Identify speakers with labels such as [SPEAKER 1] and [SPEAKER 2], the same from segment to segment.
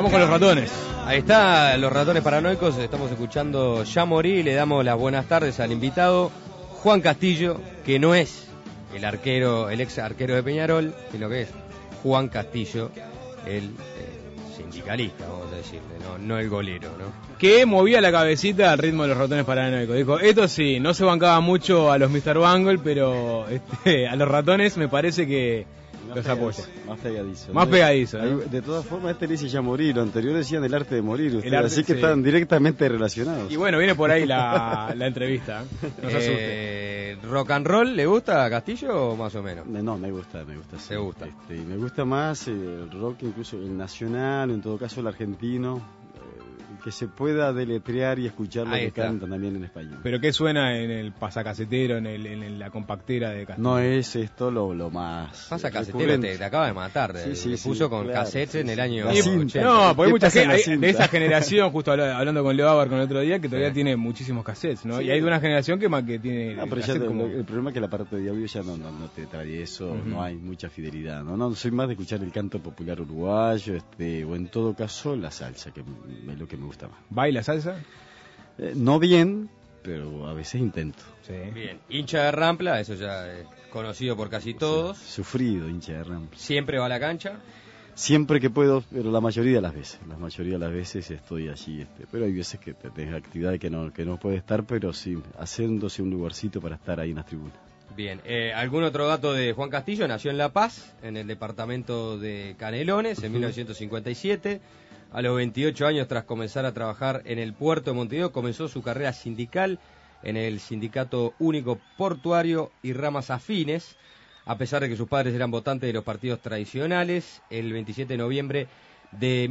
[SPEAKER 1] Vamos con los ratones.
[SPEAKER 2] Ahí está, los ratones paranoicos. Estamos escuchando Ya Morí y le damos las buenas tardes al invitado Juan Castillo, que no es el arquero, el ex arquero de Peñarol, sino que es Juan Castillo, el sindicalista, vamos a decirle, no el golero, ¿no?
[SPEAKER 1] Que movía la cabecita al ritmo de los ratones paranoicos. Dijo, esto sí, no se bancaba mucho a los Mr. Bangle, pero a los ratones me parece que los apoya.
[SPEAKER 3] Más pegadizo.
[SPEAKER 1] Más pegadizo, ¿no?
[SPEAKER 3] De todas formas, le dice Ya Morir, lo anterior decían el arte de morir, ustedes,
[SPEAKER 1] arte,
[SPEAKER 3] así que
[SPEAKER 1] sí.
[SPEAKER 3] Están directamente relacionados.
[SPEAKER 1] Y bueno, viene por ahí la entrevista. No se asuste.
[SPEAKER 2] ¿Rock and roll le gusta a Castillo o más o menos?
[SPEAKER 3] No, me gusta. Sí.
[SPEAKER 2] ¿Te gusta?
[SPEAKER 3] Y me gusta más el rock, incluso el nacional, en todo caso el argentino, que se pueda deletrear y escuchar lo
[SPEAKER 2] Ahí
[SPEAKER 3] que
[SPEAKER 2] está.
[SPEAKER 3] cantan también en español.
[SPEAKER 1] ¿Pero qué suena en el pasacasetero, en la compactera de Castillo?
[SPEAKER 3] No es esto lo más
[SPEAKER 2] Pasa casetero,
[SPEAKER 3] recurrente.
[SPEAKER 2] te acaba de matar.
[SPEAKER 3] Sí,
[SPEAKER 2] puso con
[SPEAKER 3] claro,
[SPEAKER 2] cassettes en el año
[SPEAKER 3] La
[SPEAKER 1] Y-
[SPEAKER 3] cinta.
[SPEAKER 2] 80.
[SPEAKER 1] No, porque hay
[SPEAKER 3] ¿Qué
[SPEAKER 1] mucha
[SPEAKER 3] pasa en la
[SPEAKER 1] gente
[SPEAKER 3] cinta?
[SPEAKER 1] de esa generación, justo hablando con Leo Ávar con el otro día, que todavía
[SPEAKER 2] Sí.
[SPEAKER 1] tiene muchísimos cassettes, ¿no?
[SPEAKER 3] Sí.
[SPEAKER 1] Y hay de una generación que tiene
[SPEAKER 3] No, pero ya
[SPEAKER 1] cassettes como...
[SPEAKER 3] el problema es que la parte de audio ya no te trae eso, no hay mucha fidelidad. No, soy más de escuchar el canto popular uruguayo, o en todo caso la salsa, que es lo que me gusta más.
[SPEAKER 1] ¿Baila salsa?
[SPEAKER 3] No bien, pero a veces intento.
[SPEAKER 1] Sí.
[SPEAKER 2] Bien, hincha de Rampla, eso ya es conocido por casi todos.
[SPEAKER 3] Sufrido, hincha de Rampla.
[SPEAKER 2] Siempre va a la cancha.
[SPEAKER 3] Siempre que puedo, pero la mayoría de las veces estoy allí. Pero hay veces que tenés actividades que no puede estar, pero sí, haciéndose un lugarcito para estar ahí en las tribunas.
[SPEAKER 2] Bien, ¿algún otro dato de Juan Castillo? Nació en La Paz, en el departamento de Canelones, en 1957. A los 28 años, tras comenzar a trabajar en el puerto de Montevideo, comenzó su carrera sindical en el Sindicato Único Portuario y ramas afines. A pesar de que sus padres eran votantes de los partidos tradicionales, el 27 de noviembre de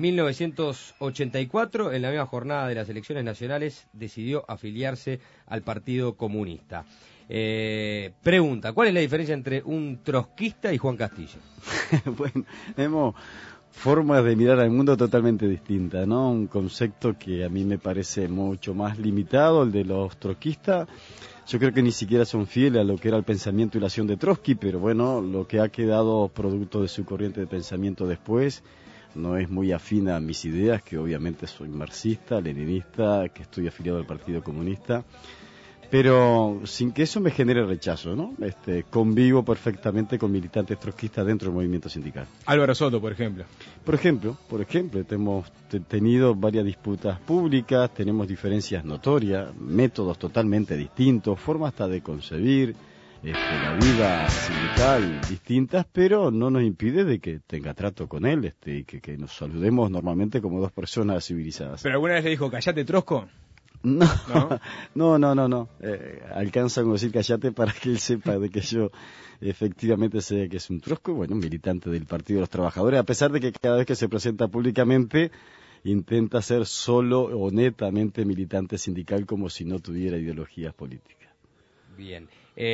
[SPEAKER 2] 1984, en la misma jornada de las elecciones nacionales, decidió afiliarse al Partido Comunista. Pregunta, ¿cuál es la diferencia entre un trotskista y Juan Castillo?
[SPEAKER 3] Bueno, tenemos formas de mirar al mundo totalmente distintas, ¿no? Un concepto que a mí me parece mucho más limitado, el de los trotskistas. Yo creo que ni siquiera son fieles a lo que era el pensamiento y la acción de Trotsky, pero bueno, lo que ha quedado producto de su corriente de pensamiento después no es muy afín a mis ideas, que obviamente soy marxista, leninista, que estoy afiliado al Partido Comunista, pero sin que eso me genere rechazo, ¿no? Convivo perfectamente con militantes trotskistas dentro del movimiento sindical.
[SPEAKER 1] Álvaro Soto, por ejemplo.
[SPEAKER 3] Por ejemplo, hemos tenido varias disputas públicas, tenemos diferencias notorias, métodos totalmente distintos, formas hasta de concebir la vida sindical distintas, pero no nos impide de que tenga trato con él, y que nos saludemos normalmente como dos personas civilizadas.
[SPEAKER 1] ¿Pero alguna vez le dijo, callate, Trosco?
[SPEAKER 3] No,
[SPEAKER 1] ¿No?
[SPEAKER 3] no. Alcanza con decir callate para que él sepa de que yo efectivamente sé que es un trosco, bueno, un militante del Partido de los Trabajadores, a pesar de que cada vez que se presenta públicamente intenta ser solo o netamente militante sindical como si no tuviera ideologías políticas.
[SPEAKER 2] Bien.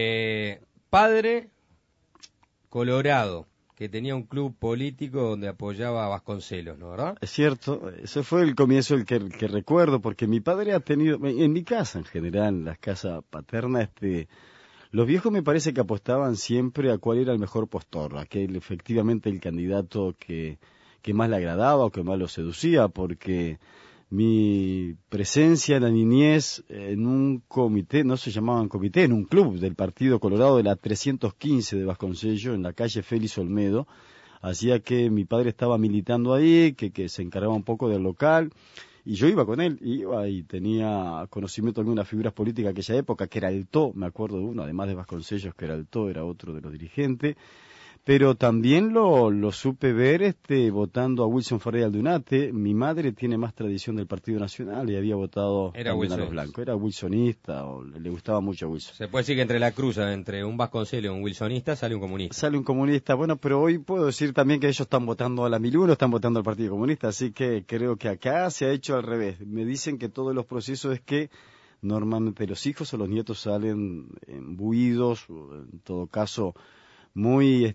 [SPEAKER 2] Padre colorado, que tenía un club político donde apoyaba a Vasconcelos, ¿no, verdad?
[SPEAKER 3] Es cierto, ese fue el comienzo el que recuerdo, porque mi padre ha tenido, en mi casa en general, en la casa paterna, los viejos me parece que apostaban siempre a cuál era el mejor postor, aquel efectivamente el candidato que más le agradaba o que más lo seducía, porque mi presencia en la niñez en un comité, no se llamaban comité, en un club del Partido Colorado de la 315 de Vasconcellos, en la calle Félix Olmedo, hacía que mi padre estaba militando ahí, que se encargaba un poco del local, y yo iba con él, iba y tenía conocimiento de algunas figuras políticas de aquella época, que era el TO, me acuerdo de uno, además de Vasconcellos, que era el TO, era otro de los dirigentes, pero también lo supe ver votando a Wilson Ferreira Aldunate. Mi madre tiene más tradición del Partido Nacional y había votado
[SPEAKER 2] Era
[SPEAKER 3] también a
[SPEAKER 2] Wilson.
[SPEAKER 3] los blancos. Era wilsonista, o le gustaba mucho a Wilson.
[SPEAKER 2] Se puede decir que entre la cruza, entre un Vasconcelos y un wilsonista, sale un comunista.
[SPEAKER 3] Sale un comunista, bueno, pero hoy puedo decir también que ellos están votando a la 1001, están votando al Partido Comunista, así que creo que acá se ha hecho al revés. Me dicen que todos los procesos es que normalmente los hijos o los nietos salen imbuidos, o en todo caso muy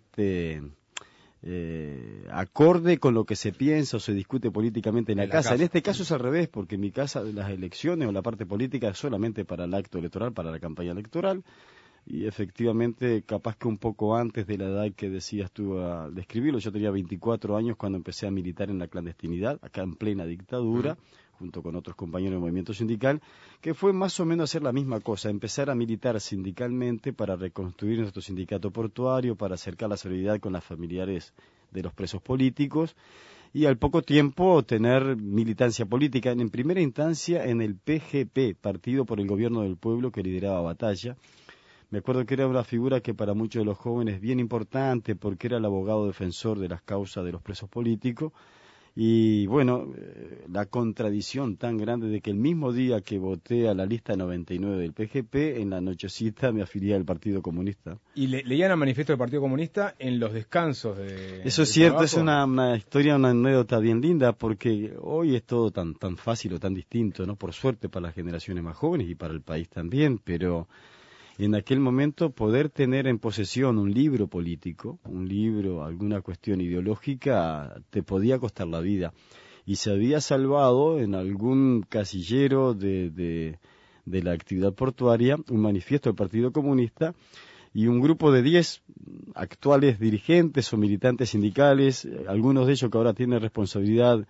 [SPEAKER 3] acorde con lo que se piensa o se discute políticamente en la casa. En este caso es al revés, porque en mi casa las elecciones o la parte política es solamente para el acto electoral, para la campaña electoral. y efectivamente, capaz que un poco antes de la edad que decías tú al describirlo, yo tenía 24 años cuando empecé a militar en la clandestinidad, acá en plena dictadura, junto con otros compañeros del movimiento sindical, que fue más o menos hacer la misma cosa, empezar a militar sindicalmente para reconstruir nuestro sindicato portuario, para acercar la solidaridad con las familiares de los presos políticos, y al poco tiempo tener militancia política, en primera instancia en el PGP, Partido por el Gobierno del Pueblo, que lideraba Batalla. Me acuerdo que era una figura que para muchos de los jóvenes bien importante, porque era el abogado defensor de las causas de los presos políticos, y bueno, la contradicción tan grande de que el mismo día que voté a la lista 99 del PGP, en la nochecita me afilié al Partido Comunista.
[SPEAKER 1] Y leían el manifiesto del Partido Comunista en los descansos de...
[SPEAKER 3] Eso es cierto, es una historia, una anécdota bien linda, porque hoy es todo tan fácil o tan distinto, ¿no? Por suerte para las generaciones más jóvenes y para el país también, pero en aquel momento poder tener en posesión un libro político, un libro, alguna cuestión ideológica, te podía costar la vida. Y se había salvado en algún casillero de la actividad portuaria un manifiesto del Partido Comunista y un grupo de 10 actuales dirigentes o militantes sindicales, algunos de ellos que ahora tienen responsabilidad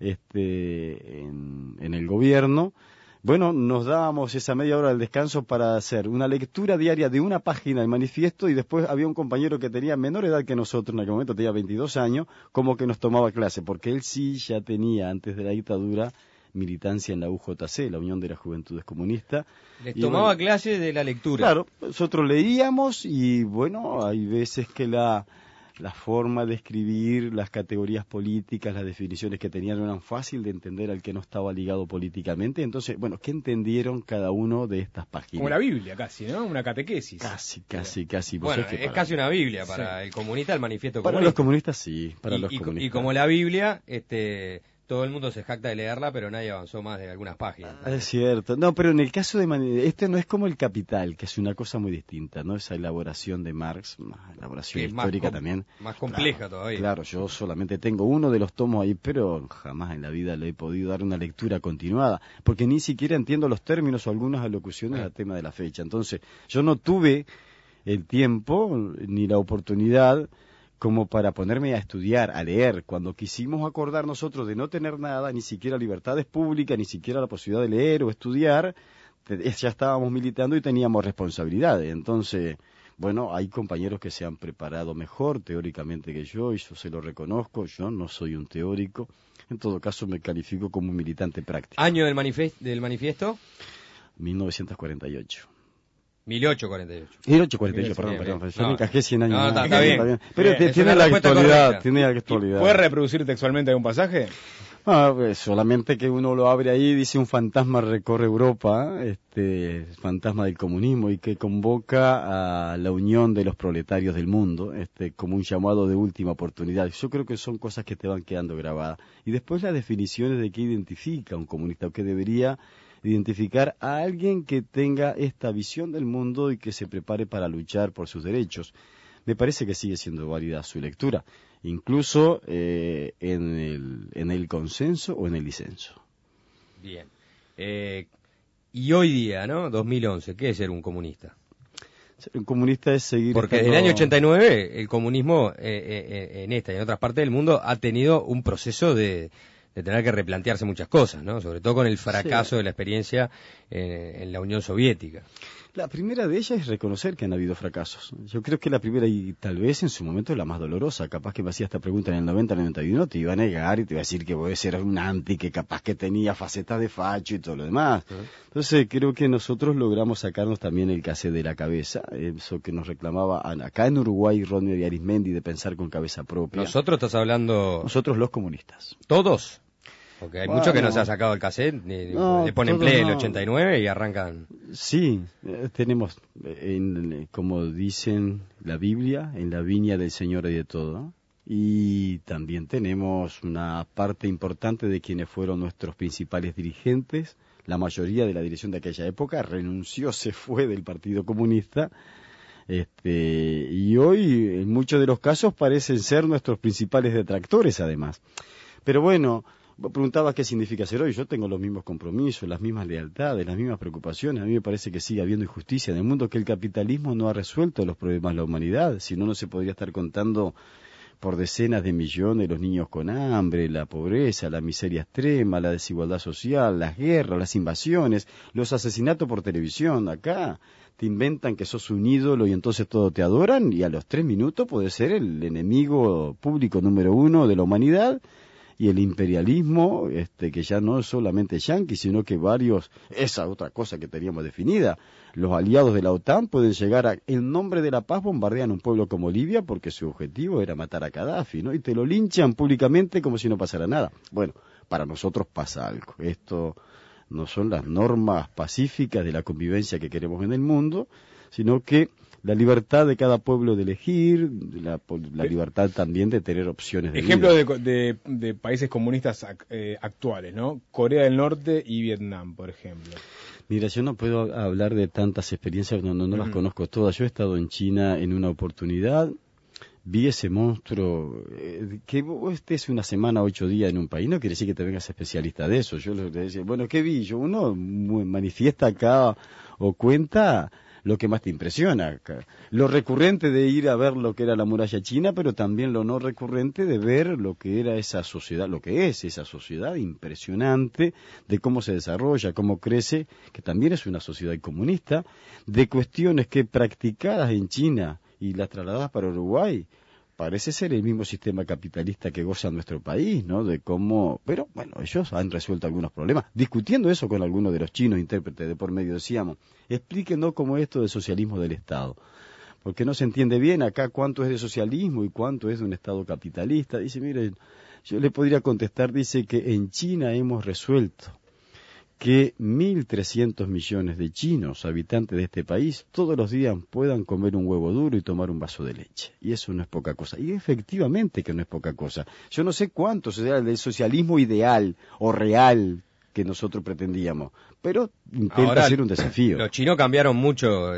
[SPEAKER 3] en el gobierno. Bueno, nos dábamos esa media hora del descanso para hacer una lectura diaria de una página del manifiesto y después había un compañero que tenía menor edad que nosotros, en aquel momento tenía 22 años, como que nos tomaba clase, porque él sí ya tenía, antes de la dictadura, militancia en la UJC, la Unión de las Juventudes Comunistas.
[SPEAKER 2] Les tomaba clase de la lectura.
[SPEAKER 3] Claro, nosotros leíamos y bueno, hay veces que la forma de escribir, las categorías políticas, las definiciones que tenían eran fácil de entender al que no estaba ligado políticamente. Entonces, bueno, ¿qué entendieron cada uno de estas páginas?
[SPEAKER 1] Como la Biblia casi, ¿no? Una catequesis.
[SPEAKER 3] Casi.
[SPEAKER 2] Bueno, es casi una Biblia para el comunista, el manifiesto
[SPEAKER 3] comunista. Para los comunistas, sí. Para los comunistas.
[SPEAKER 2] Y como la Biblia, todo el mundo se jacta de leerla, pero nadie avanzó más de algunas páginas.
[SPEAKER 3] Es cierto. No, pero en el caso de este no es como el Capital, que es una cosa muy distinta, ¿no? Esa elaboración de Marx, una elaboración histórica también.
[SPEAKER 2] Más compleja todavía.
[SPEAKER 3] Claro, yo solamente tengo uno de los tomos ahí, pero jamás en la vida le he podido dar una lectura continuada, porque ni siquiera entiendo los términos o algunas alocuciones al tema de la fecha. Entonces, yo no tuve el tiempo ni la oportunidad como para ponerme a estudiar, a leer. Cuando quisimos acordar nosotros de no tener nada, ni siquiera libertades públicas, ni siquiera la posibilidad de leer o estudiar, ya estábamos militando y teníamos responsabilidades. Entonces, bueno, hay compañeros que se han preparado mejor teóricamente que yo, y yo se lo reconozco, yo no soy un teórico, en todo caso me califico como un militante práctico.
[SPEAKER 2] ¿Año del manifiesto?
[SPEAKER 3] 1948.
[SPEAKER 2] 1848.
[SPEAKER 3] 1848, perdón. Yo me encajé 100 años.
[SPEAKER 2] No, está bien.
[SPEAKER 3] Pero
[SPEAKER 2] bien,
[SPEAKER 3] tiene la actualidad,
[SPEAKER 1] ¿Puedes reproducir textualmente algún pasaje?
[SPEAKER 3] Pues solamente que uno lo abre ahí, dice un fantasma recorre Europa, fantasma del comunismo, y que convoca a la unión de los proletarios del mundo, como un llamado de última oportunidad. Yo creo que son cosas que te van quedando grabadas. Y después las definiciones de qué identifica un comunista, o qué debería identificar a alguien que tenga esta visión del mundo y que se prepare para luchar por sus derechos. Me parece que sigue siendo válida su lectura, incluso en el consenso o en el disenso.
[SPEAKER 2] Bien. Y hoy día, ¿no? 2011, ¿qué es ser un comunista?
[SPEAKER 3] Ser un comunista es seguir...
[SPEAKER 2] Porque en el año 89 el comunismo en esta y en otras partes del mundo ha tenido un proceso de tener que replantearse muchas cosas, ¿no? Sobre todo con el fracaso de la experiencia en la Unión Soviética.
[SPEAKER 3] La primera de ellas es reconocer que han habido fracasos. Yo creo que la primera, y tal vez en su momento la más dolorosa. Capaz que me hacía esta pregunta en el 90, en el 91, te iba a negar y te iba a decir que vos eras un anti, que capaz que tenía facetas de facho y todo lo demás. Entonces creo que nosotros logramos sacarnos también el cassette de la cabeza, eso que nos reclamaba acá en Uruguay Rodney Arismendi, de pensar con cabeza propia.
[SPEAKER 2] ¿Nosotros estás hablando?
[SPEAKER 3] Nosotros los comunistas.
[SPEAKER 2] ¿Todos? Porque hay muchos que no se ha sacado el cassette, le ponen play el 89 y arrancan.
[SPEAKER 3] Sí, tenemos, como dicen la Biblia, en la viña del Señor hay de todo. Y también tenemos una parte importante de quienes fueron nuestros principales dirigentes. La mayoría de la dirección de aquella época renunció, se fue del Partido Comunista. Y hoy, en muchos de los casos, parecen ser nuestros principales detractores, además. Pero bueno, Vos preguntabas qué significa ser hoy. Yo tengo los mismos compromisos, las mismas lealtades, las mismas preocupaciones. A mí me parece que sigue habiendo injusticia en el mundo, que el capitalismo no ha resuelto los problemas de la humanidad. Si no, no se podría estar contando por decenas de millones los niños con hambre, la pobreza, la miseria extrema, la desigualdad social, las guerras, las invasiones, los asesinatos por televisión. Acá te inventan que sos un ídolo y entonces todos te adoran, y a los 3 minutos podés ser el enemigo público número 1 de la humanidad. Y el imperialismo, que ya no es solamente yanqui, sino que varios, esa otra cosa que teníamos definida, los aliados de la OTAN pueden llegar a, en nombre de la paz, bombardean un pueblo como Libia porque su objetivo era matar a Gaddafi, ¿no? Y te lo linchan públicamente como si no pasara nada. Bueno, para nosotros pasa algo. Esto no son las normas pacíficas de la convivencia que queremos en el mundo, sino que la libertad de cada pueblo de elegir, la libertad también de tener opciones de
[SPEAKER 1] Ejemplo
[SPEAKER 3] vida.
[SPEAKER 1] de países comunistas actuales, ¿no? Corea del Norte y Vietnam, por ejemplo.
[SPEAKER 3] Mira, yo no puedo hablar de tantas experiencias, no las conozco todas. Yo he estado en China en una oportunidad, vi ese monstruo, que vos estés una semana, 8 días en un país, no quiere decir que te vengas especialista de eso. Yo le decía, bueno, ¿qué vi? Uno manifiesta acá o cuenta lo que más te impresiona. Lo recurrente de ir a ver lo que era la muralla china, pero también lo no recurrente de ver lo que era esa sociedad, lo que es esa sociedad impresionante, de cómo se desarrolla, cómo crece, que también es una sociedad comunista, de cuestiones que practicadas en China y las trasladadas para Uruguay, parece ser el mismo sistema capitalista que goza nuestro país, ¿no? De cómo, pero bueno, ellos han resuelto algunos problemas. Discutiendo eso con algunos de los chinos intérpretes de por medio, decíamos, explíquenos cómo esto del socialismo del Estado, porque no se entiende bien acá cuánto es de socialismo y cuánto es de un Estado capitalista. Dice, miren, yo le podría contestar, dice que en China hemos resuelto que 1.300 millones de chinos, habitantes de este país, todos los días puedan comer un huevo duro y tomar un vaso de leche. Y eso no es poca cosa. Y efectivamente que no es poca cosa. Yo no sé cuánto será el socialismo ideal o real que nosotros pretendíamos, pero intenta ser un desafío.
[SPEAKER 2] Los chinos cambiaron mucho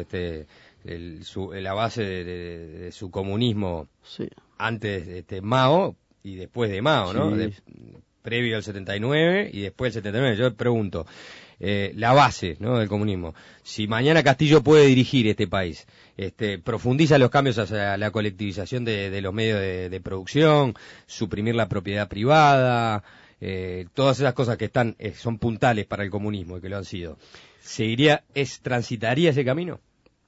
[SPEAKER 2] la base de su comunismo, sí, antes de Mao y después de Mao, ¿no?
[SPEAKER 3] Sí.
[SPEAKER 2] Previo al 79 y después del 79. Yo pregunto, la base, ¿no?, del comunismo. Si mañana Castillo puede dirigir este país, profundiza los cambios hacia la colectivización de los medios de producción, suprimir la propiedad privada, todas esas cosas que están son puntales para el comunismo y que lo han sido. ¿Transitaría ese camino?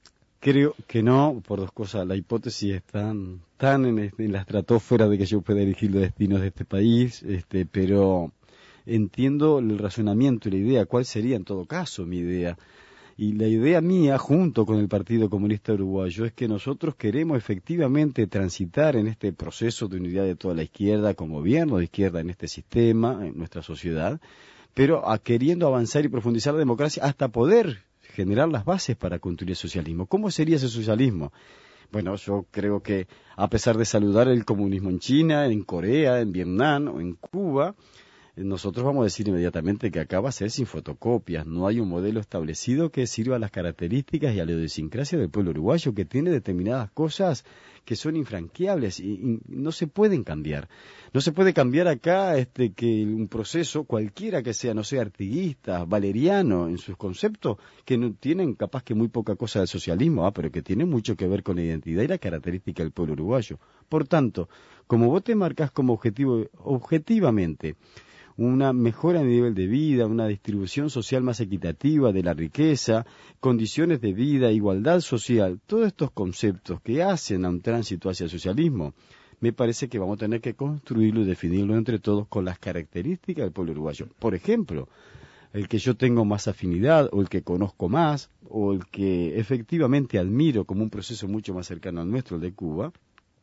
[SPEAKER 3] Creo que no, por dos cosas. La hipótesis es tan en la estratosfera de que yo pueda elegir los destinos de este país, pero entiendo el razonamiento y la idea. ¿Cuál sería en todo caso mi idea? Y la idea mía, junto con el Partido Comunista Uruguayo, es que nosotros queremos efectivamente transitar en este proceso de unidad de toda la izquierda, como gobierno de izquierda en este sistema, en nuestra sociedad, pero queriendo avanzar y profundizar la democracia hasta poder generar las bases para construir el socialismo. ¿Cómo sería ese socialismo? Bueno, yo creo que a pesar de saludar el comunismo en China, en Corea, en Vietnam o en Cuba, nosotros vamos a decir inmediatamente que acá va a ser sin fotocopias. No hay un modelo establecido que sirva a las características y a la idiosincrasia del pueblo uruguayo, que tiene determinadas cosas que son infranqueables y no se pueden cambiar. No se puede cambiar acá que un proceso, cualquiera que sea, no sea artiguista, valeriano en sus conceptos, que no tienen capaz que muy poca cosa del socialismo, pero que tienen mucho que ver con la identidad y la característica del pueblo uruguayo. Por tanto, como vos te marcás como objetivo, objetivamente, una mejora en el nivel de vida, una distribución social más equitativa de la riqueza, condiciones de vida, igualdad social, todos estos conceptos que hacen a un tránsito hacia el socialismo, me parece que vamos a tener que construirlo y definirlo entre todos con las características del pueblo uruguayo. Por ejemplo, el que yo tengo más afinidad, o el que conozco más, o el que efectivamente admiro como un proceso mucho más cercano al nuestro, el de Cuba,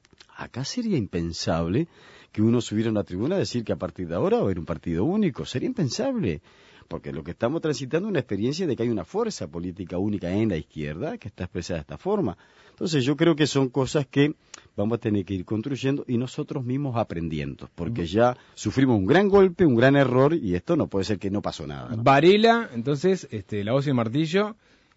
[SPEAKER 3] acá sería impensable que uno subiera a una tribuna a decir que a partir de ahora va a haber un partido único. Sería impensable, porque lo que estamos transitando es una experiencia de que hay una fuerza política única en la izquierda que está expresada de esta forma. Entonces yo creo que son cosas que vamos a tener que ir construyendo y nosotros mismos aprendiendo, porque ya sufrimos un gran golpe, un gran error, y esto no puede ser que no pasó nada, ¿no?
[SPEAKER 1] Varela, entonces, la hoz y el martillo,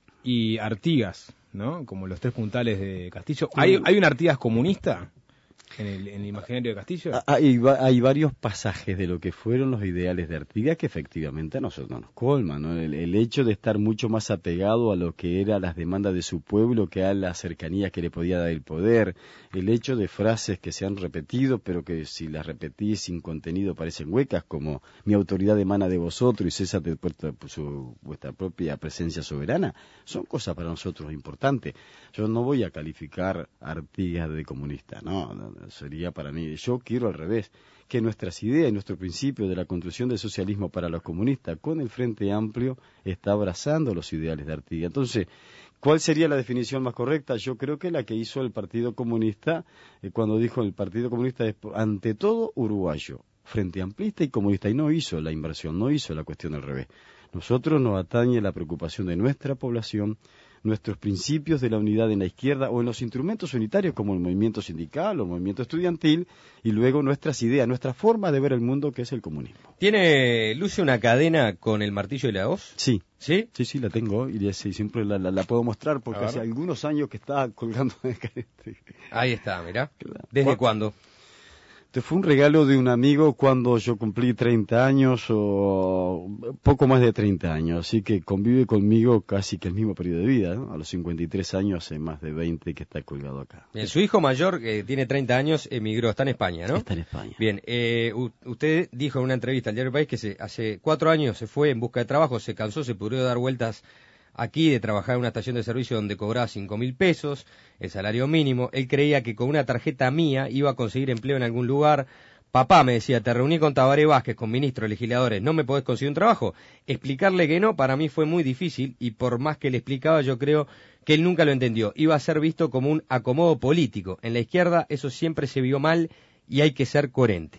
[SPEAKER 1] y Artigas, ¿no? Como los tres puntales de Castillo. ¿Hay un Artigas comunista? en el imaginario de Castillo?
[SPEAKER 3] Hay varios pasajes de lo que fueron los ideales de Artigas que efectivamente a nosotros nos colman, ¿no? El hecho de estar mucho más apegado a lo que eran las demandas de su pueblo que a la cercanía que le podía dar el poder, el hecho de frases que se han repetido pero que si las repetís sin contenido parecen huecas, como mi autoridad emana de vosotros y cesa de vuestra propia presencia soberana, son cosas para nosotros importantes. Yo no voy a calificar a Artigas de comunista, no, sería para mí. Yo quiero al revés, que nuestras ideas y nuestro principio de la construcción del socialismo para los comunistas con el Frente Amplio está abrazando los ideales de Artigas. Entonces, ¿cuál sería la definición más correcta? Yo creo que la que hizo el Partido Comunista, cuando dijo el Partido Comunista es ante todo uruguayo, Frente Amplista y comunista, y no hizo la inversión, no hizo la cuestión al revés. Nosotros nos atañe la preocupación de nuestra población, nuestros principios de la unidad en la izquierda o en los instrumentos unitarios como el movimiento sindical o el movimiento estudiantil y luego nuestras ideas, nuestra forma de ver el mundo que es el comunismo.
[SPEAKER 2] ¿Tiene, luce una cadena con el martillo y la hoz?
[SPEAKER 3] Sí.
[SPEAKER 2] ¿Sí?
[SPEAKER 3] Sí, la tengo y siempre la puedo mostrar porque hace algunos años que está colgando.
[SPEAKER 2] Ahí está, mirá. ¿Desde cuándo?
[SPEAKER 3] Este fue un regalo de un amigo cuando yo cumplí 30 años o poco más de 30 años, así que convive conmigo casi que el mismo periodo de vida, ¿no? A los 53 años hace más de 20 que está colgado acá.
[SPEAKER 2] Bien, su hijo mayor, que tiene 30 años, emigró, está en España, ¿no?
[SPEAKER 3] Está en España.
[SPEAKER 2] Bien, usted dijo en una entrevista al Diario País que hace 4 años se fue en busca de trabajo, se cansó, se pudo dar vueltas aquí de trabajar en una estación de servicio donde cobraba 5.000 pesos, el salario mínimo. Él creía que con una tarjeta mía iba a conseguir empleo en algún lugar. Papá, me decía, te reuní con Tabaré Vázquez, con ministros, legisladores, ¿no me podés conseguir un trabajo? Explicarle que no, para mí fue muy difícil y por más que le explicaba, yo creo que él nunca lo entendió. Iba a ser visto como un acomodo político. En la izquierda eso siempre se vio mal y hay que ser coherente.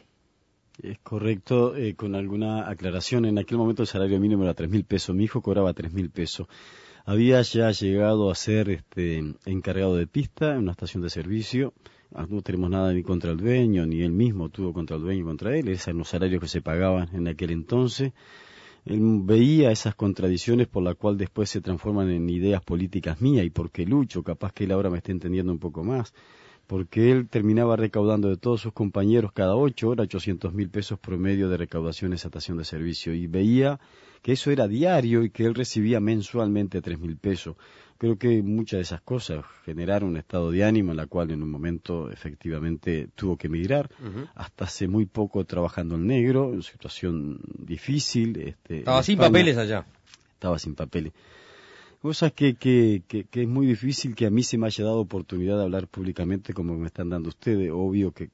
[SPEAKER 3] Es correcto, con alguna aclaración. En aquel momento el salario mínimo era 3.000 pesos. Mi hijo cobraba 3.000 pesos. Había ya llegado a ser encargado de pista en una estación de servicio. No tenemos nada ni contra el dueño, ni él mismo tuvo contra el dueño y contra él. Esos eran los salarios que se pagaban en aquel entonces. Él veía esas contradicciones por las cuales después se transforman en ideas políticas mías y porque lucho, capaz que él ahora me esté entendiendo un poco más. Porque él terminaba recaudando de todos sus compañeros cada 8 horas 800.000 pesos promedio de recaudación en esa estación de servicio y veía que eso era diario y que él recibía mensualmente 3.000 pesos. Creo que muchas de esas cosas generaron un estado de ánimo en la cual en un momento efectivamente tuvo que emigrar, hasta hace muy poco trabajando en negro, en una situación difícil.
[SPEAKER 2] Estaba sin papeles allá.
[SPEAKER 3] Estaba sin papeles. Cosas que es muy difícil que a mí se me haya dado oportunidad de hablar públicamente como me están dando ustedes. Obvio que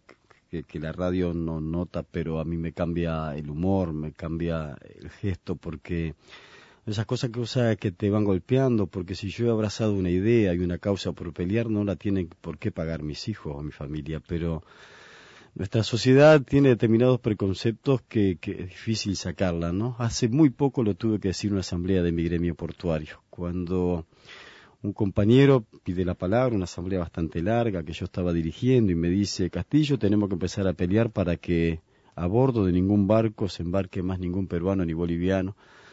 [SPEAKER 3] la radio no nota, pero a mí me cambia el humor, me cambia el gesto, porque esas cosas que te van golpeando, porque si yo he abrazado una idea y una causa por pelear, no la tienen por qué pagar mis hijos o mi familia, pero nuestra sociedad tiene determinados preconceptos que es difícil sacarla, ¿no? Hace muy poco lo tuve que decir en una asamblea de mi gremio portuario, cuando un compañero pide la palabra, una asamblea bastante larga que yo estaba dirigiendo y me dice, Castillo, tenemos que empezar a pelear para que a bordo de ningún barco se embarque más ningún peruano ni boliviano.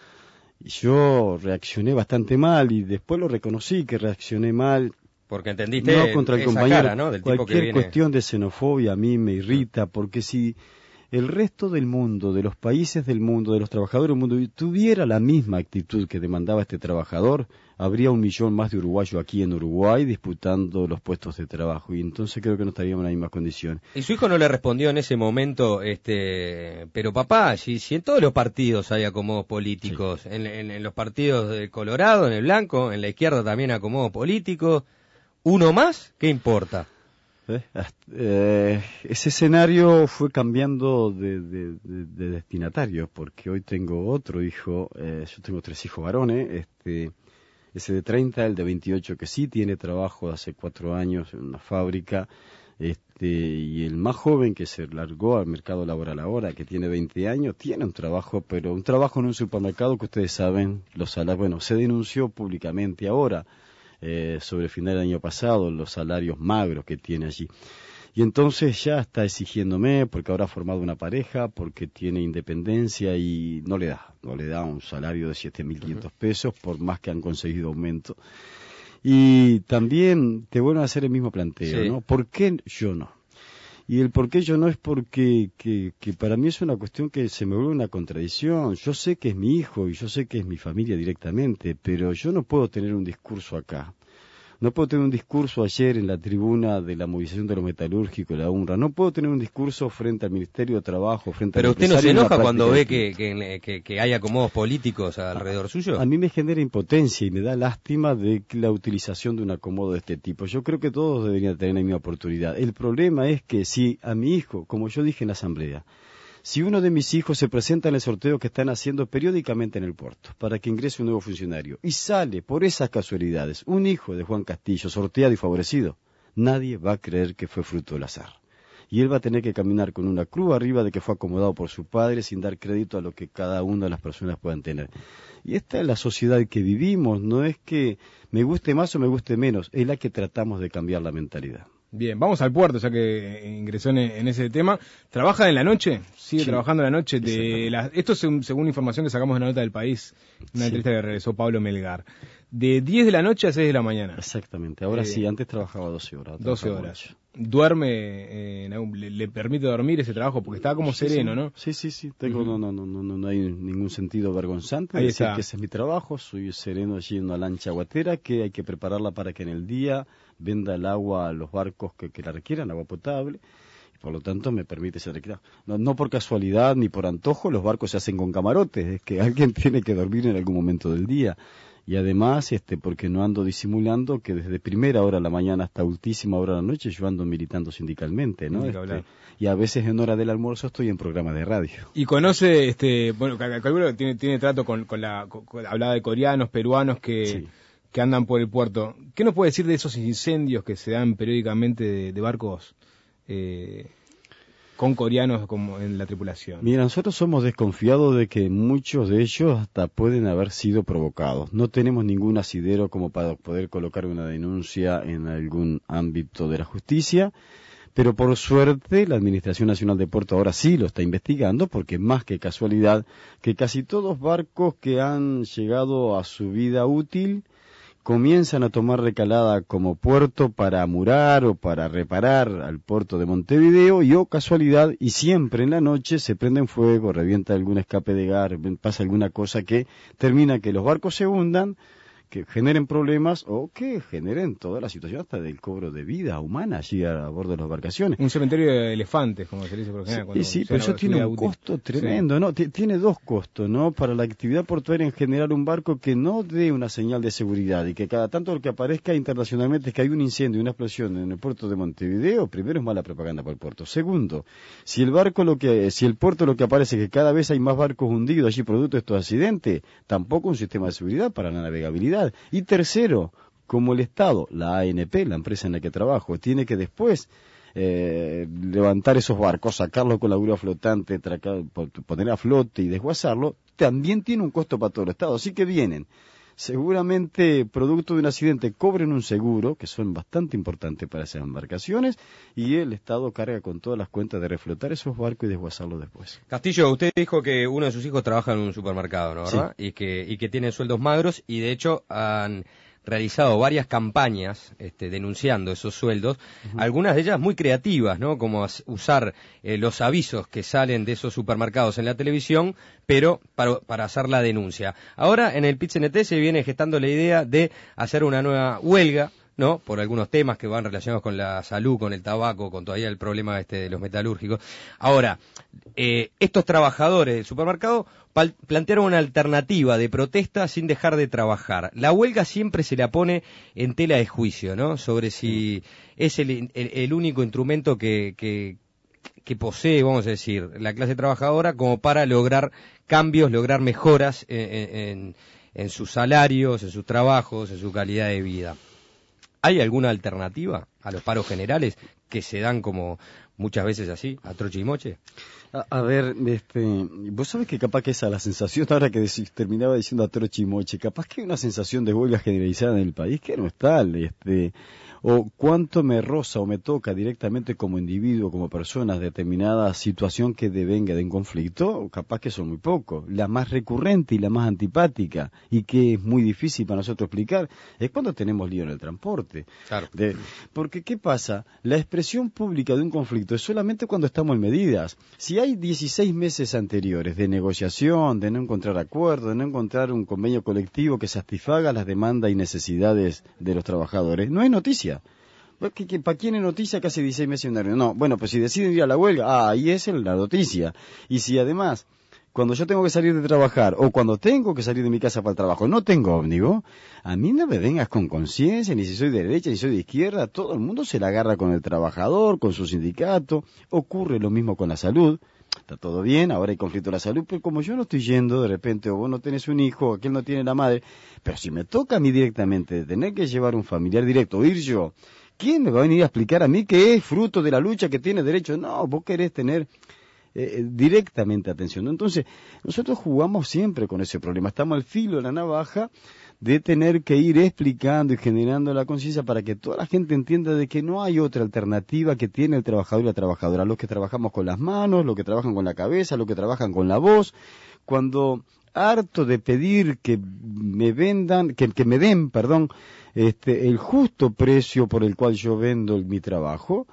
[SPEAKER 3] Y yo reaccioné bastante mal y después lo reconocí que reaccioné mal.
[SPEAKER 2] Porque entendiste
[SPEAKER 3] no contra el
[SPEAKER 2] esa
[SPEAKER 3] compañero,
[SPEAKER 2] cara, ¿no? Del tipo
[SPEAKER 3] cualquier
[SPEAKER 2] que viene.
[SPEAKER 3] cuestión de xenofobia a mí me irrita, porque si el resto del mundo, de los países del mundo, de los trabajadores del mundo, tuviera la misma actitud que demandaba este trabajador, habría 1 millón más de uruguayos aquí en Uruguay disputando los puestos de trabajo, y entonces creo que no estaríamos en las mismas condiciones.
[SPEAKER 2] Y su hijo no le respondió en ese momento, pero papá, si en todos los partidos hay acomodos políticos, sí. En los partidos de Colorado, en el blanco, en la izquierda también acomodos políticos, ¿uno más? ¿Qué importa?
[SPEAKER 3] Ese escenario fue cambiando de destinatario, porque hoy tengo otro hijo, yo tengo 3 hijos varones, ese de 30, el de 28 que sí tiene trabajo hace 4 años en una fábrica, y el más joven que se largó al mercado laboral ahora, que tiene 20 años, tiene un trabajo, pero un trabajo en un supermercado que ustedes saben, los salarios, bueno, se denunció públicamente ahora, sobre el final del año pasado, los salarios magros que tiene allí. Y entonces ya está exigiéndome, porque ahora ha formado una pareja, porque tiene independencia y no le da un salario de 7.500 pesos, por más que han conseguido aumento. Y también te vuelven a hacer el mismo planteo,
[SPEAKER 2] sí.
[SPEAKER 3] ¿no? ¿Por qué yo no? Y el por qué yo no es porque que para mí es una cuestión que se me vuelve una contradicción. Yo sé que es mi hijo y yo sé que es mi familia directamente, pero yo no puedo tener un discurso acá. No puedo tener un discurso ayer en la tribuna de la movilización de los metalúrgicos, la UNRWA. No puedo tener un discurso frente al Ministerio de Trabajo, frente
[SPEAKER 2] Pero
[SPEAKER 3] al
[SPEAKER 2] usted no se enoja cuando ve
[SPEAKER 3] que
[SPEAKER 2] que hay acomodos políticos alrededor suyo.
[SPEAKER 3] A mí me genera impotencia y me da lástima de la utilización de un acomodo de este tipo. Yo creo que todos deberían tener la misma oportunidad. El problema es que si a mi hijo, como yo dije en la asamblea, si uno de mis hijos se presenta en el sorteo que están haciendo periódicamente en el puerto para que ingrese un nuevo funcionario y sale por esas casualidades un hijo de Juan Castillo sorteado y favorecido, nadie va a creer que fue fruto del azar. Y él va a tener que caminar con una cruz arriba de que fue acomodado por su padre sin dar crédito a lo que cada una de las personas puedan tener. Y esta es la sociedad que vivimos, no es que me guste más o me guste menos, es la que tratamos de cambiar la mentalidad.
[SPEAKER 1] Bien, vamos al puerto, ya que ingresó en ese tema. ¿Trabaja en la noche? ¿Sigue trabajando en la noche? Esto es según información que sacamos de la nota del País, una entrevista que realizó Pablo Melgar. De 10 de la noche a 6 de la mañana.
[SPEAKER 3] Exactamente, ahora sí, antes trabajaba 12 horas.
[SPEAKER 1] 12 horas. ¿Duerme? ¿Le permite dormir ese trabajo? Porque estaba como sereno, ¿no?
[SPEAKER 3] Sí. Tengo, no hay ningún sentido vergonzante.
[SPEAKER 1] Ahí
[SPEAKER 3] decir
[SPEAKER 1] está.
[SPEAKER 3] que ese es mi trabajo. Soy sereno allí en una lancha aguatera que hay que prepararla para que en el día venda el agua a los barcos que la requieran, agua potable. Y por lo tanto me permite ser recreado. No por casualidad ni por antojo los barcos se hacen con camarotes. Es que alguien tiene que dormir en algún momento del día. Y además, porque no ando disimulando que desde primera hora de la mañana hasta ultísima hora de la noche yo ando militando sindicalmente, ¿no? Y a veces en hora del almuerzo estoy en programa de radio.
[SPEAKER 1] Y conoce, bueno, calculo que tiene trato hablaba de coreanos, peruanos que andan por el puerto. ¿Qué nos puede decir de esos incendios que se dan periódicamente de barcos con coreanos como en la tripulación?
[SPEAKER 3] Mira, nosotros somos desconfiados de que muchos de ellos hasta pueden haber sido provocados. No tenemos ningún asidero como para poder colocar una denuncia en algún ámbito de la justicia, pero por suerte la Administración Nacional de Puerto ahora sí lo está investigando, porque más que casualidad que casi todos barcos que han llegado a su vida útil comienzan a tomar recalada como puerto para amurar o para reparar al puerto de Montevideo y casualidad, y siempre en la noche se prende en fuego, revienta algún escape de gas, pasa alguna cosa que termina que los barcos se hundan, que generen problemas o que generen toda la situación hasta del cobro de vida humana allí a bordo de las embarcaciones.
[SPEAKER 1] Un cementerio de elefantes, como se dice por general.
[SPEAKER 3] Sí, pero eso tiene un costo tremendo, ¿no? Tiene dos costos, ¿no? Para la actividad portuaria en general, un barco que no dé una señal de seguridad y que cada tanto lo que aparezca internacionalmente es que hay un incendio, una explosión en el puerto de Montevideo, primero es mala propaganda para el puerto. Segundo, si el puerto lo que aparece es que cada vez hay más barcos hundidos allí producto de estos accidentes, tampoco un sistema de seguridad para la navegabilidad. Y tercero, como el Estado, la ANP, la empresa en la que trabajo, tiene que después levantar esos barcos, sacarlos con la grúa flotante, poner a flote y desguazarlo, también tiene un costo para todo el Estado. Así que vienen, seguramente producto de un accidente, cobren un seguro, que son bastante importantes para esas embarcaciones, y el Estado carga con todas las cuentas de reflotar esos barcos y desguazarlos después.
[SPEAKER 2] Castillo, usted dijo que uno de sus hijos trabaja en un supermercado, ¿no? ¿Verdad? Sí. Y que tiene sueldos magros, y de hecho han realizado varias campañas denunciando esos sueldos, algunas de ellas muy creativas, ¿no? Como usar los avisos que salen de esos supermercados en la televisión, pero para hacer la denuncia. Ahora en el PIT-CNT se viene gestando la idea de hacer una nueva huelga, ¿no? Por algunos temas que van relacionados con la salud, con el tabaco, con todavía el problema de los metalúrgicos. Ahora, estos trabajadores del supermercado plantearon una alternativa de protesta sin dejar de trabajar. La huelga siempre se la pone en tela de juicio, ¿no? Sobre si es el único instrumento que posee, vamos a decir, la clase trabajadora como para lograr cambios, lograr mejoras en sus salarios, en sus trabajos, en su calidad de vida. ¿Hay alguna alternativa a los paros generales que se dan como muchas veces así, a troche y moche?
[SPEAKER 3] A ver, vos sabés que capaz que esa la sensación, ahora que terminaba diciendo a Toro Chimoche, capaz que hay una sensación de huelga generalizada en el país que no es tal, o cuánto me roza o me toca directamente como individuo, como persona, determinada situación que devenga de un conflicto, capaz que son muy pocos. La más recurrente y la más antipática, y que es muy difícil para nosotros explicar, es cuando tenemos lío en el transporte.
[SPEAKER 2] Claro.
[SPEAKER 3] Porque, ¿qué pasa? La expresión pública de un conflicto es solamente cuando estamos en medidas. Si hay 16 meses anteriores de negociación, de no encontrar acuerdo, de no encontrar un convenio colectivo que satisfaga las demandas y necesidades de los trabajadores, no es noticia. ¿Para quién es noticia que hace 16 meses un año? No, bueno, pues si deciden ir a la huelga, ahí es la noticia. Y si además, cuando yo tengo que salir de trabajar, o cuando tengo que salir de mi casa para el trabajo, no tengo ómnibus, a mí no me vengas con conciencia, ni si soy de derecha, ni soy de izquierda, todo el mundo se la agarra con el trabajador, con su sindicato, ocurre lo mismo con la salud. Está todo bien, ahora hay conflicto de la salud, pero como yo no estoy yendo de repente, o vos no tenés un hijo, o aquel no tiene la madre, pero si me toca a mí directamente tener que llevar un familiar directo, o ir yo, ¿quién me va a venir a explicar a mí que es fruto de la lucha que tiene derecho? No, vos querés tener directamente atención. Entonces, nosotros jugamos siempre con ese problema, estamos al filo de la navaja de tener que ir explicando y generando la conciencia para que toda la gente entienda de que no hay otra alternativa que tiene el trabajador y la trabajadora, los que trabajamos con las manos, los que trabajan con la cabeza, los que trabajan con la voz. Cuando harto de pedir que me vendan, que me den, el justo precio por el cual yo vendo mi trabajo,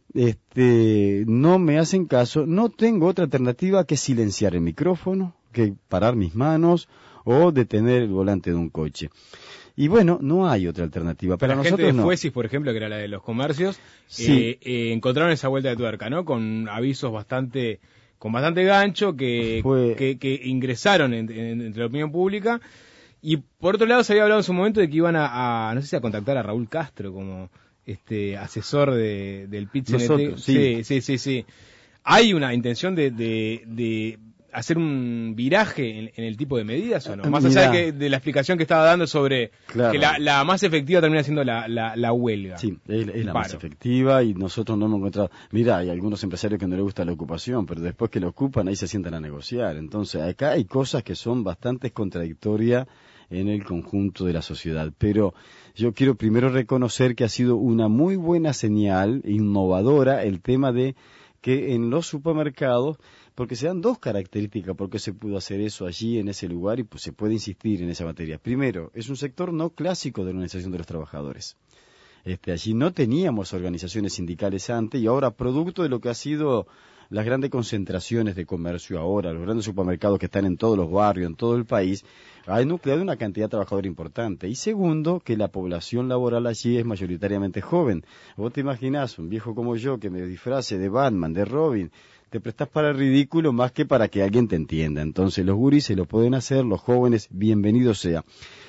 [SPEAKER 3] no me hacen caso, no tengo otra alternativa que silenciar el micrófono, que parar mis manos o detener el volante de un coche. Y bueno, no hay otra alternativa. Para
[SPEAKER 1] la
[SPEAKER 3] nosotros
[SPEAKER 1] gente de
[SPEAKER 3] no.
[SPEAKER 1] Fuesis, por ejemplo, que era la de los comercios,
[SPEAKER 3] Sí.
[SPEAKER 1] encontraron esa vuelta de tuerca, ¿no? Con avisos con bastante gancho que ingresaron entre la opinión pública. Y por otro lado se había hablado en su momento de que iban no sé si a contactar a Raúl Castro como asesor del PIT-CNT. Sí. ¿Hay una intención de hacer un viraje en el tipo de medidas o no? Más allá de la explicación que estaba dando sobre
[SPEAKER 3] Claro.
[SPEAKER 1] que la más efectiva termina siendo la huelga.
[SPEAKER 3] Sí, es la más efectiva y nosotros no hemos encontrado... Mira, hay algunos empresarios que no les gusta la ocupación, pero después que la ocupan ahí se sientan a negociar. Entonces, acá hay cosas que son bastante contradictorias en el conjunto de la sociedad. Pero yo quiero primero reconocer que ha sido una muy buena señal, innovadora, el tema de que en los supermercados, porque se dan dos características por qué se pudo hacer eso allí, en ese lugar, y pues se puede insistir en esa materia. Primero, es un sector no clásico de la organización de los trabajadores. Allí no teníamos organizaciones sindicales antes, y ahora, producto de lo que ha sido las grandes concentraciones de comercio ahora, los grandes supermercados que están en todos los barrios, en todo el país, ha nucleado una cantidad de trabajadores importante. Y segundo, que la población laboral allí es mayoritariamente joven. Vos te imaginás, un viejo como yo, que me disfrace de Batman, de Robin, te prestás para el ridículo más que para que alguien te entienda. Entonces los gurises lo pueden hacer, los jóvenes, bienvenido sea.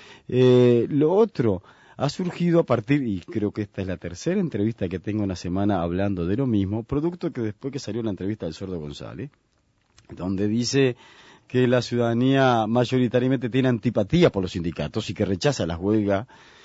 [SPEAKER 3] Lo otro ha surgido a partir, y creo que esta es la tercera entrevista que tengo en la semana hablando de lo mismo, producto que después que salió la entrevista del Sordo González, donde dice que la ciudadanía mayoritariamente tiene antipatía por los sindicatos y que rechaza las huelgas.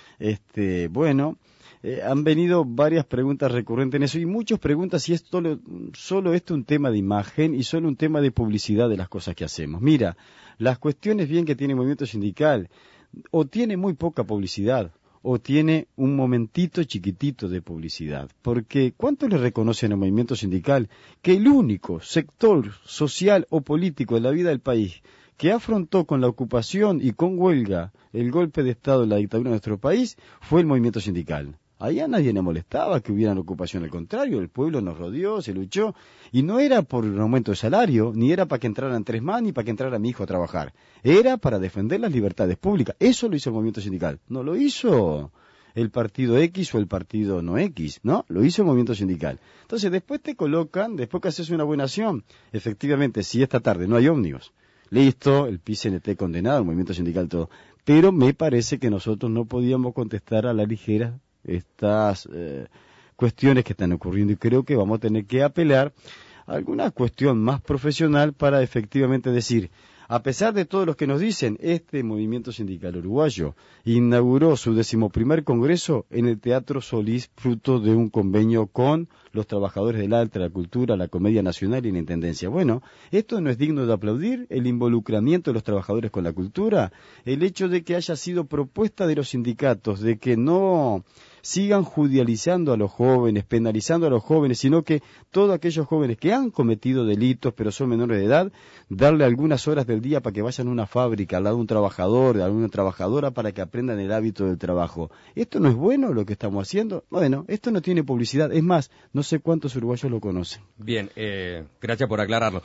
[SPEAKER 3] Han venido varias preguntas recurrentes en eso y muchas preguntas si es solo esto un tema de imagen y solo un tema de publicidad de las cosas que hacemos. Mira, las cuestiones bien que tiene el movimiento sindical o tiene muy poca publicidad o tiene un momentito chiquitito de publicidad. Porque ¿cuánto le reconocen al movimiento sindical que el único sector social o político de la vida del país que afrontó con la ocupación y con huelga el golpe de Estado de la dictadura de nuestro país fue el movimiento sindical? Ahí a nadie le molestaba que hubiera ocupación, al contrario, el pueblo nos rodeó, se luchó, y no era por un aumento de salario, ni era para que entraran tres más, ni para que entrara mi hijo a trabajar. Era para defender las libertades públicas. Eso lo hizo el movimiento sindical. No lo hizo el partido X o el partido no X, ¿no? Lo hizo el movimiento sindical. Entonces, después te colocan, después que haces una buena acción, efectivamente, si esta tarde no hay ómnibus, listo, el PIT-CNT condenado, el movimiento sindical todo, pero me parece que nosotros no podíamos contestar a la ligera estas cuestiones que están ocurriendo y creo que vamos a tener que apelar alguna cuestión más profesional para efectivamente decir, a pesar de todos los que nos dicen, este movimiento sindical uruguayo inauguró su 11º congreso en el Teatro Solís, fruto de un convenio con los trabajadores del arte, la cultura, la comedia nacional y la intendencia. Bueno, ¿esto no es digno de aplaudir? El involucramiento de los trabajadores con la cultura, el hecho de que haya sido propuesta de los sindicatos, de que no sigan judicializando a los jóvenes, penalizando a los jóvenes, sino que todos aquellos jóvenes que han cometido delitos pero son menores de edad, darle algunas horas del día para que vayan a una fábrica, al lado de un trabajador, de alguna trabajadora, para que aprendan el hábito del trabajo. ¿Esto no es bueno lo que estamos haciendo? Bueno, esto no tiene publicidad. Es más, no sé cuántos uruguayos lo conocen.
[SPEAKER 2] Bien, gracias por aclararlo.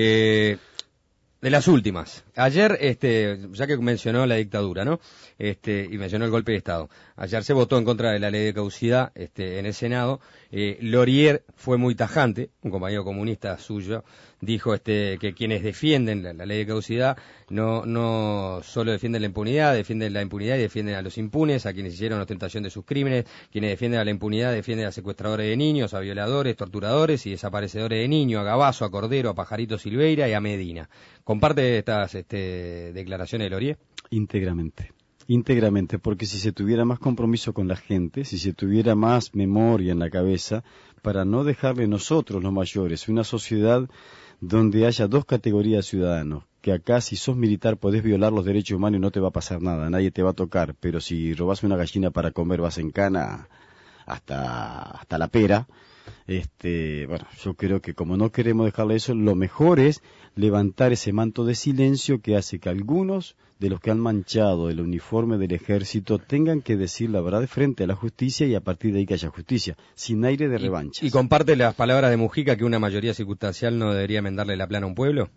[SPEAKER 2] De las últimas. Ayer, ya que mencionó la dictadura, ¿no? Y mencionó el golpe de Estado. Ayer se votó en contra de la ley de caducidad, en el Senado. Laurier fue muy tajante, un compañero comunista suyo, dijo, que quienes defienden la ley de caducidad no solo defienden la impunidad y defienden a los impunes, a quienes hicieron ostentación de sus crímenes, quienes defienden a la impunidad defienden a secuestradores de niños, a violadores, torturadores y desaparecedores de niños, a Gabazo, a Cordero, a Pajarito Silveira y a Medina. ¿Comparte estas declaraciones de Laurier?
[SPEAKER 3] Íntegramente, porque si se tuviera más compromiso con la gente, si se tuviera más memoria en la cabeza, para no dejarle nosotros los mayores una sociedad donde haya dos categorías de ciudadanos, que acá si sos militar podés violar los derechos humanos y no te va a pasar nada, nadie te va a tocar, pero si robás una gallina para comer vas en cana hasta la pera. Bueno, yo creo que como no queremos dejarle eso, lo mejor es levantar ese manto de silencio que hace que algunos de los que han manchado el uniforme del ejército tengan que decir la verdad de frente a la justicia y a partir de ahí que haya justicia, sin aire de revancha.
[SPEAKER 2] ¿Y comparte las palabras de Mujica que una mayoría circunstancial no debería enmendarle la plana a un pueblo?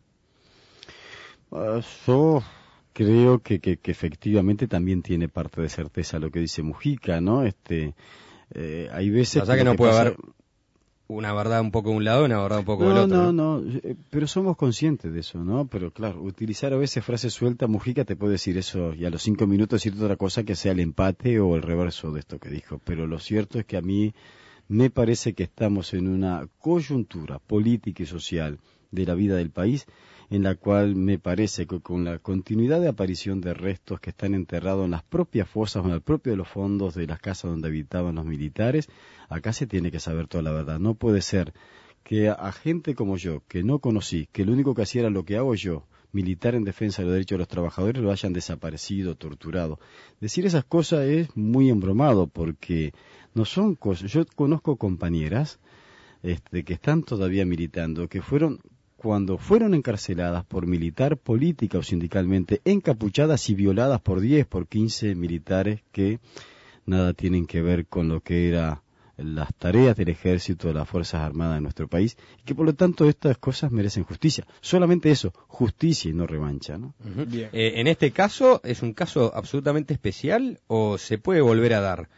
[SPEAKER 3] Yo creo que efectivamente también tiene parte de certeza lo que dice Mujica, ¿no? Hay veces...
[SPEAKER 2] O sea que no puede haber una verdad un poco de un lado, una verdad un poco del otro.
[SPEAKER 3] No, pero somos conscientes de eso, ¿no? Pero claro, utilizar a veces frases sueltas, Mujica te puede decir eso y a los 5 minutos decirte otra cosa que sea el empate o el reverso de esto que dijo. Pero lo cierto es que a mí me parece que estamos en una coyuntura política y social de la vida del país en la cual me parece que con la continuidad de aparición de restos que están enterrados en las propias fosas o en el propio de los fondos de las casas donde habitaban los militares, acá se tiene que saber toda la verdad. No puede ser que a gente como yo, que no conocí, que lo único que hacía era lo que hago yo, militar en defensa de los derechos de los trabajadores, lo hayan desaparecido, torturado. Decir esas cosas es muy embromado porque no son cosas. Yo conozco compañeras que están todavía militando, que cuando fueron encarceladas por militar, política o sindicalmente, encapuchadas y violadas por 10, por 15 militares que nada tienen que ver con lo que eran las tareas del ejército, de las Fuerzas Armadas de nuestro país, y que por lo tanto estas cosas merecen justicia. Solamente eso, justicia y no revancha, ¿no?
[SPEAKER 2] Uh-huh. Bien. ¿En este caso es un caso absolutamente especial o se puede volver a dar?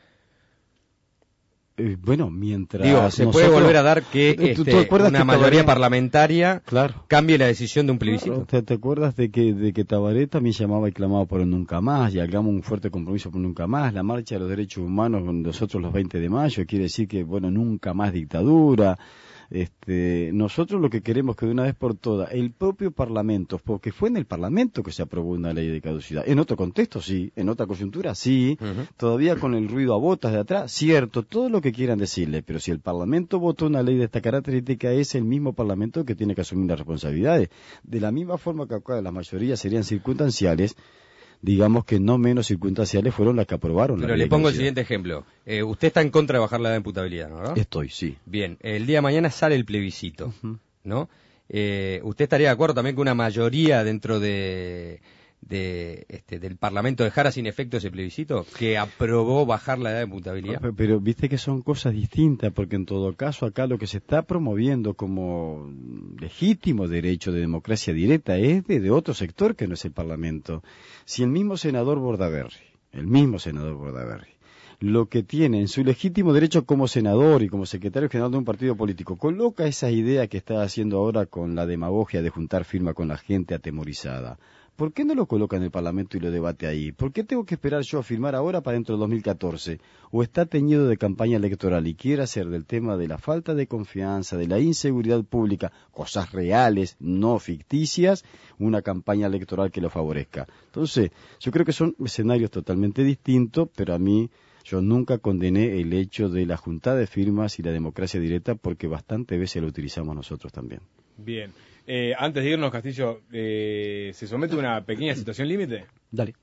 [SPEAKER 3] Bueno, mientras...
[SPEAKER 2] se puede volver a dar que una mayoría parlamentaria cambie la decisión de un plebiscito.
[SPEAKER 3] Claro, ¿te acuerdas de que Tabaré también llamaba y clamaba por el nunca más, y hagamos un fuerte compromiso por nunca más, la marcha de los derechos humanos nosotros los 20 de mayo, quiere decir que, bueno, nunca más dictadura? Nosotros lo que queremos que de una vez por todas, el propio Parlamento, porque fue en el Parlamento que se aprobó una ley de caducidad, en otro contexto sí, en otra coyuntura sí, todavía con el ruido a botas de atrás, cierto, todo lo que quieran decirle, pero si el Parlamento votó una ley de esta característica, es el mismo Parlamento que tiene que asumir las responsabilidades. De la misma forma que acá las mayorías serían circunstanciales, digamos que no menos circunstanciales fueron las que aprobaron.
[SPEAKER 2] Pero le pongo el siguiente ejemplo. Usted está en contra de bajar la edad de imputabilidad, ¿no?
[SPEAKER 3] Estoy, sí.
[SPEAKER 2] Bien, el día de mañana sale el plebiscito, ¿no? ¿Usted estaría de acuerdo también que una mayoría dentro del Parlamento dejara sin efecto ese plebiscito que aprobó bajar la edad de imputabilidad?
[SPEAKER 3] Pero viste que son cosas distintas, porque en todo caso acá lo que se está promoviendo como legítimo derecho de democracia directa es de otro sector que no es el Parlamento. Si el mismo senador Bordaberry, lo que tiene en su legítimo derecho como senador y como secretario general de un partido político, coloca esa idea que está haciendo ahora con la demagogia de juntar firma con la gente atemorizada. ¿Por qué no lo coloca en el Parlamento y lo debate ahí? ¿Por qué tengo que esperar yo a firmar ahora para dentro del 2014? ¿O está teñido de campaña electoral y quiere hacer del tema de la falta de confianza, de la inseguridad pública, cosas reales, no ficticias, una campaña electoral que lo favorezca? Entonces, yo creo que son escenarios totalmente distintos, pero a mí yo nunca condené el hecho de la juntada de firmas y la democracia directa porque bastantes veces lo utilizamos nosotros también.
[SPEAKER 1] Bien. Antes de irnos, Castillo, ¿se somete a una pequeña situación límite?
[SPEAKER 3] Dale.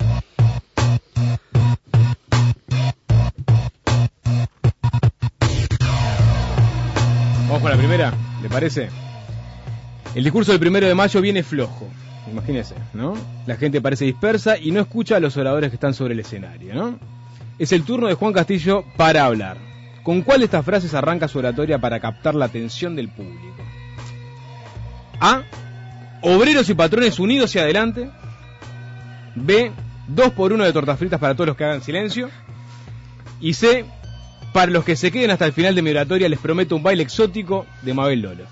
[SPEAKER 1] Vamos con la primera, ¿le parece? El discurso del 1 de mayo viene flojo, imagínese, ¿no? La gente parece dispersa y no escucha a los oradores que están sobre el escenario, ¿no? Es el turno de Juan Castillo para hablar. ¿Con cuál de estas frases arranca su oratoria para captar la atención del público? A. Obreros y patrones unidos y adelante. B. 2 por 1 de tortas fritas para todos los que hagan silencio. Y C. Para los que se queden hasta el final de mi oratoria les prometo un baile exótico de Mabel Lolo.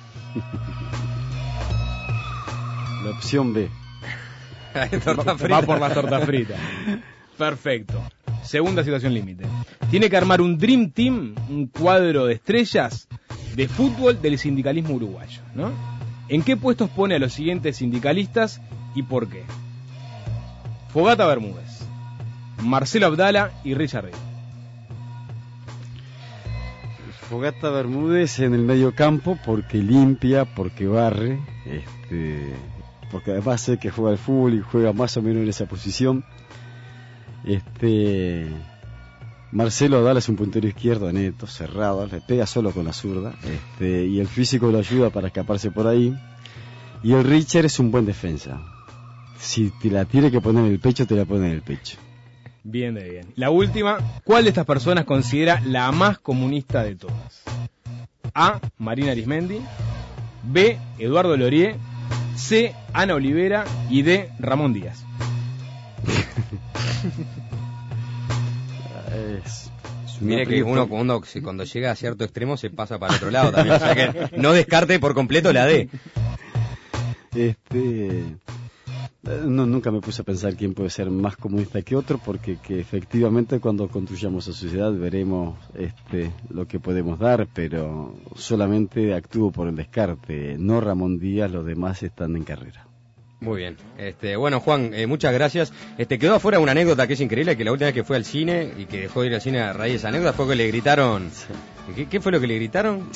[SPEAKER 3] La opción B.
[SPEAKER 1] Va por las tortas fritas. Perfecto. Segunda situación límite. Tiene que armar un Dream Team, un cuadro de estrellas de fútbol del sindicalismo uruguayo, ¿no? ¿En qué puestos pone a los siguientes sindicalistas y por qué? Fogata Bermúdez, Marcelo Abdala y Richard Reed.
[SPEAKER 3] Fogata Bermúdez en el medio campo porque limpia, porque barre, porque además sé que juega al fútbol y juega más o menos en esa posición. Marcelo Abdala es un puntero izquierdo neto, cerrado, le pega solo con la zurda, y el físico lo ayuda para escaparse por ahí. Y el Richard es un buen defensa. Si te la tiene que poner en el pecho, te la pone en el pecho.
[SPEAKER 1] Bien de bien. La última, ¿cuál de estas personas considera la más comunista de todas? A. Marina Arismendi, B. Eduardo Lorié, C. Ana Olivera y D. Ramón Díaz.
[SPEAKER 2] Mire que uno cuando llega a cierto extremo se pasa para el otro lado también, o sea que no descarte por completo la D.
[SPEAKER 3] No, nunca me puse a pensar quién puede ser más comunista que otro, porque que efectivamente cuando construyamos la sociedad veremos lo que podemos dar, pero solamente actúo por el descarte, no Ramón Díaz, los demás están en carrera.
[SPEAKER 2] Muy bien. Bueno, Juan, muchas gracias. Quedó afuera una anécdota que es increíble, que la última vez que fue al cine y que dejó de ir al cine a raíz de esa anécdota fue que le gritaron... ¿Qué fue lo que le gritaron?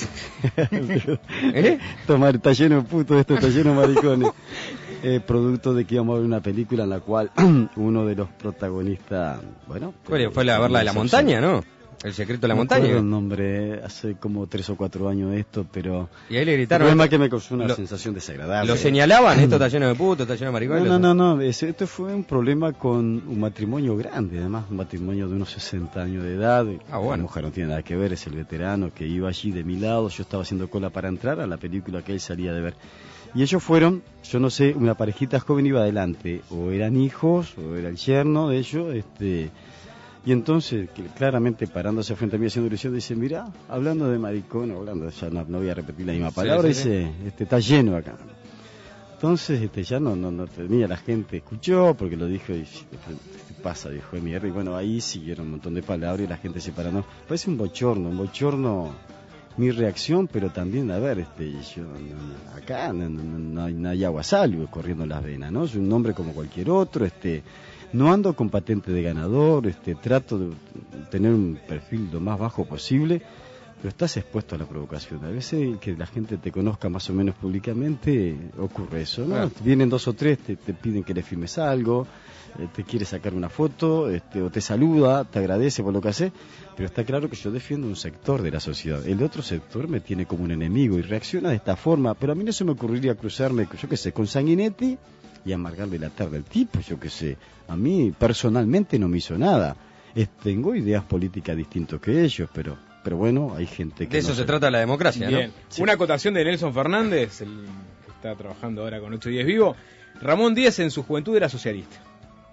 [SPEAKER 3] Está lleno de putos, esto está lleno de maricones. Producto de que íbamos a ver una película en la cual uno de los protagonistas, bueno...
[SPEAKER 2] Fue a ver la de la montaña, ¿no? El secreto de la montaña.
[SPEAKER 3] No el nombre, hace como 3 o 4 años de esto, pero...
[SPEAKER 2] Y ahí le gritaron...
[SPEAKER 3] El problema es que me causó una sensación desagradable.
[SPEAKER 2] ¿Lo señalaban? ¿Esto está lleno de putos, está lleno de maricones?
[SPEAKER 3] No. Esto fue un problema con un matrimonio grande, además, un matrimonio de unos 60 años de edad.
[SPEAKER 2] Bueno.
[SPEAKER 3] La mujer no tiene nada que ver, es el veterano que iba allí de mi lado. Yo estaba haciendo cola para entrar a la película que él salía de ver. Y ellos fueron, yo no sé, una parejita joven iba adelante. O eran hijos, o era el yerno de ellos, Y entonces, claramente parándose frente a mí haciendo ilusión, dice, mira, hablando de maricón, ya no voy a repetir la misma palabra, dice, está lleno acá. Entonces, ya no tenía, la gente escuchó, porque lo dijo, y ¿qué pasa? Dijo de mierda, y bueno, ahí siguieron un montón de palabras y la gente se paró. Parece un bochorno, mi reacción, pero también, a ver, acá no hay agua salvo corriendo en las venas, ¿no? Es un hombre como cualquier otro, no ando con patente de ganador, trato de tener un perfil lo más bajo posible, pero estás expuesto a la provocación. A veces que la gente te conozca más o menos públicamente, ocurre eso, ¿no? Vienen 2 o 3, te piden que le firmes algo, te quiere sacar una foto, o te saluda, te agradece por lo que hace, pero está claro que yo defiendo un sector de la sociedad. El otro sector me tiene como un enemigo y reacciona de esta forma, pero a mí no se me ocurriría cruzarme, yo qué sé, con Sanguinetti y amargarle la tarde al tipo, yo qué sé. A mí personalmente no me hizo nada. Tengo ideas políticas distintas que ellos, pero bueno, hay gente que...
[SPEAKER 2] De eso se trata la democracia,
[SPEAKER 1] bien, ¿no? Sí. Una acotación de Nelson Fernández, el que está trabajando ahora con 8 Días Vivo. Ramón Díaz en su juventud era socialista.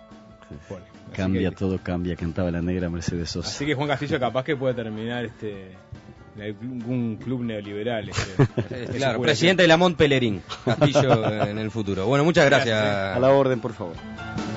[SPEAKER 1] Pone.
[SPEAKER 3] Cambia,
[SPEAKER 1] que,
[SPEAKER 3] todo cambia, cantaba la negra Mercedes Sosa.
[SPEAKER 1] Así que Juan Castillo capaz que puede terminar en algún club neoliberal.
[SPEAKER 2] Claro, presidente de la Mont Pelerín, Castillo en el futuro. Bueno, muchas gracias.
[SPEAKER 3] A la orden, por favor.